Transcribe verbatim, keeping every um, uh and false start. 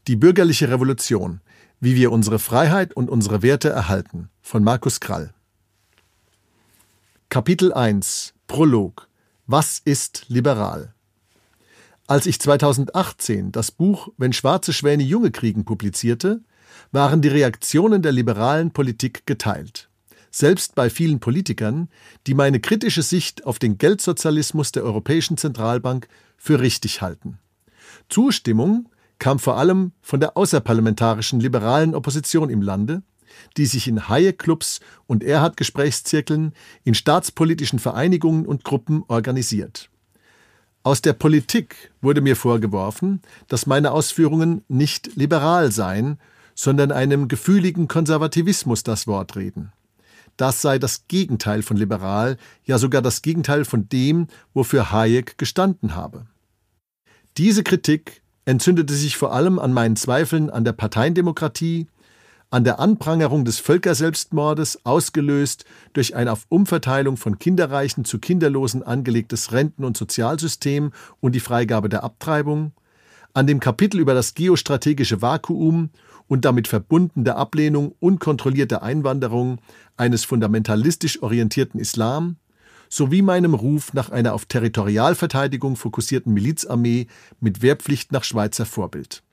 Die bürgerliche Revolution. Wie wir unsere Freiheit und unsere Werte erhalten. Von Markus Krall. Kapitel eins. Prolog. Was ist liberal? Als ich zweitausendachtzehn das Buch »Wenn schwarze Schwäne Junge kriegen« publizierte, waren die Reaktionen der liberalen Politik geteilt. Selbst bei vielen Politikern, die meine kritische Sicht auf den Geldsozialismus der Europäischen Zentralbank für richtig halten. Zustimmung kam vor allem von der außerparlamentarischen liberalen Opposition im Lande, die sich in Hayek-Clubs und Erhard-Gesprächszirkeln, in staatspolitischen Vereinigungen und Gruppen organisiert. Aus der Politik wurde mir vorgeworfen, dass meine Ausführungen nicht liberal seien, sondern einem gefühligen Konservativismus das Wort reden. Das sei das Gegenteil von liberal, ja sogar das Gegenteil von dem, wofür Hayek gestanden habe. Diese Kritik entzündete sich vor allem an meinen Zweifeln an der Parteiendemokratie, an der Anprangerung des Völkerselbstmordes, ausgelöst durch ein auf Umverteilung von Kinderreichen zu Kinderlosen angelegtes Renten- und Sozialsystem und die Freigabe der Abtreibung, an dem Kapitel über das geostrategische Vakuum und damit verbunden der Ablehnung unkontrollierter Einwanderung eines fundamentalistisch orientierten Islam, sowie meinem Ruf nach einer auf Territorialverteidigung fokussierten Milizarmee mit Wehrpflicht nach Schweizer Vorbild.